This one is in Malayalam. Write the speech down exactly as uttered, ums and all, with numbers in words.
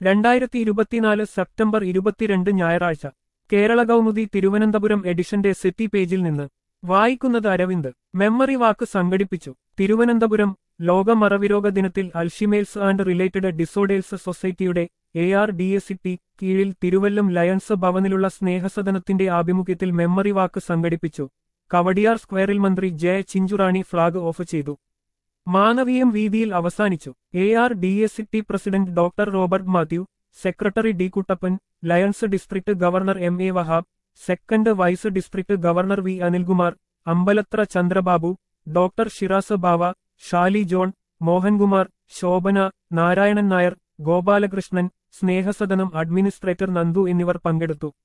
രണ്ടായിരത്തി ഇരുപത്തിനാല് സെപ്റ്റംബർ ഇരുപത്തിരണ്ട് ഞായറാഴ്ച കേരള കൗമുദി തിരുവനന്തപുരം എഡിഷന്റെ സിറ്റി പേജിൽ നിന്ന് വായിക്കുന്നത് അരവിന്ദ്. മെമ്മറി വാക്ക് സംഘടിപ്പിച്ചു. തിരുവനന്തപുരം ലോക മറവിരോഗ ദിനത്തിൽ അൽഷിമേഴ്സ് ആൻഡ് റിലേറ്റഡ് ഡിസോർഡേഴ്സ് സൊസൈറ്റിയുടെ A R D S C T കീഴിൽ തിരുവല്ലം ലയൺസ് ഭവനിലുള്ള സ്നേഹസദനത്തിന്റെ ആഭിമുഖ്യത്തിൽ മെമ്മറി വാക്ക് സംഘടിപ്പിച്ചു. കവടിയാർ സ്ക്വയറിൽ മന്ത്രി ജെ ചിഞ്ചുറാണി ഫ്ളാഗ് ഓഫ് ചെയ്തു. മാനവീയം വീതിയിൽ അവസാനിച്ചു. A R D S C T president doctor Robert Mathew, secretary D Kuttappan, Lions district governor M A Vahab, second vice district governor V Anilkumar, Ambalathara Chandrababu, doctor Shiraz Bava, Shali John, Mohankumar, Shobhana, Narayanan Nair, Gopalakrishnan, Snehasadanam administrator Nandu എന്നിവർ പങ്കെടുത്തു.